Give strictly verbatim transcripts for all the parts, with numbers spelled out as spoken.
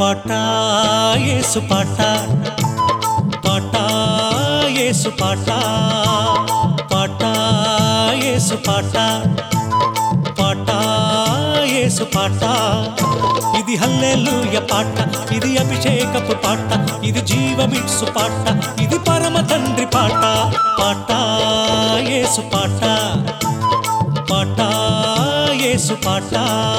పాట యేసు పాట పాట యేసు పాట పాట యేసు పాట పాట యేసు పాట ఇది హల్లెలూయా పాట ఇది అభిషేకపు పాట ఇది జీవమిట్సు పాట ఇది పరమ తండ్రి పాట పాట యేసు పాట పాట యేసు పాట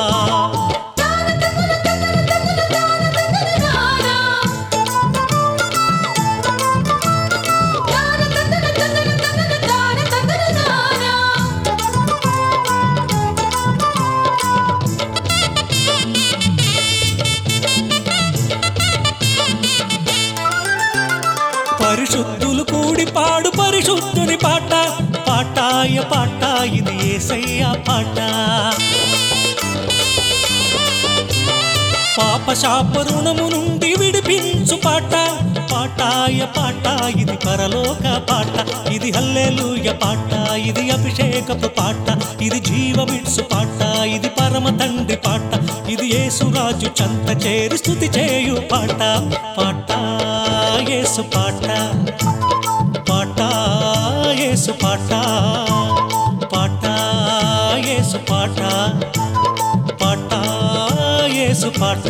పరిశుద్ధులు కూడి పాడు పరిశుద్ధుని పాట పాటాయ పాట ఇది యేసయ్య పాట పాప శాప రుణము నుండి విడిపించు పాట పాటాయ పాట ఇది పరలోక పాట ఇది హల్లెలూయా పాట ఇది అభిషేకపు పాట ఇది జీవమిట్సు పాట ఇది పరమ తండ్రి పాట ఇది యేసురాజు చెంత చేరి స్తుతి చేయు పాట పాట యేసు పాట పాట యేసు పాట పాట యేసు పాట పాట యేసు పాట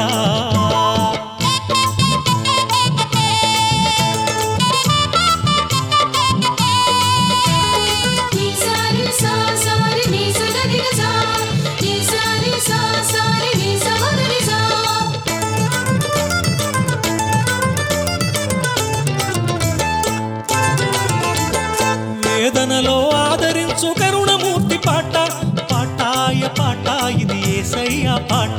వేదనలో ఆదరించు కరుణమూర్తి పాట పాటాయ పాట ఇది యేసయ్య పాట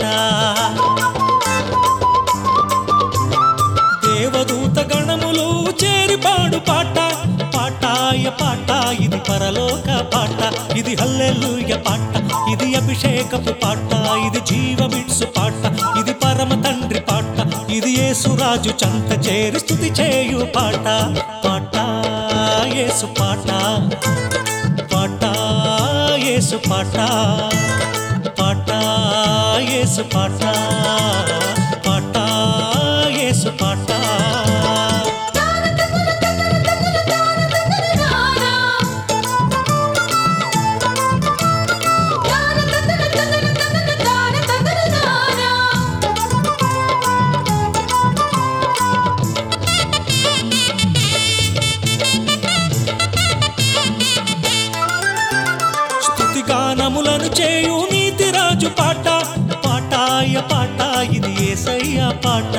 దేవదూత గణములు చేరి పాడు పాట పాటాయ పాట ఇది పరలోక పాట ఇది హల్లెలూయా పాట ఇది అభిషేకపు పాట ఇది జీవమిట్సు పాట ఇది పరమ తండ్రి పాట ఇది యేసురాజు చెంత చేరి స్తుతి చేయు పాట పాట యేసు పాట పాట యేసు పాట పాట యేసు పాట పాట యేసు పాట గానములను చేయు నీతి రాజు పాట పాటాయ పాట ఇది యేసయ్య పాట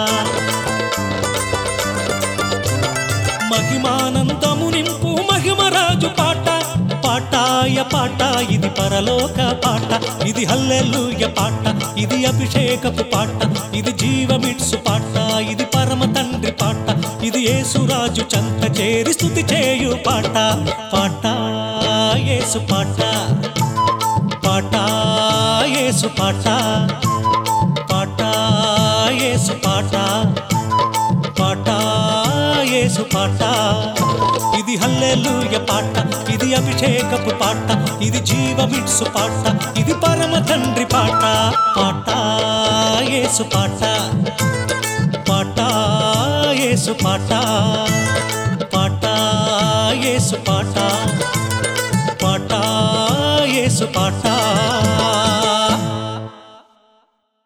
మహిమానందము నింపు మహిమరాజు పాట పాటాయ పాట ఇది పరలోక పాట ఇది హల్లెలూయా పాట ఇది అభిషేకపు పాట ఇది జీవమిట్సు పాట ఇది పరమ తండ్రి పాట ఇది యేసురాజు చెంత చేరి స్తుతి చేయు పాట పాట యేసు పాట పాట యేసు పాట పాట యేసు పాట పాట యేసు పాట ఇది హల్లెలూయా పాట ఇది అభిషేకపు పాట ఇది జీవమిట్సు పాట ఇది పరమ తండ్రి పాట పాట యేసు పాట పాట యేసు పాట పాట యేసు పాట పాట యేసు పాట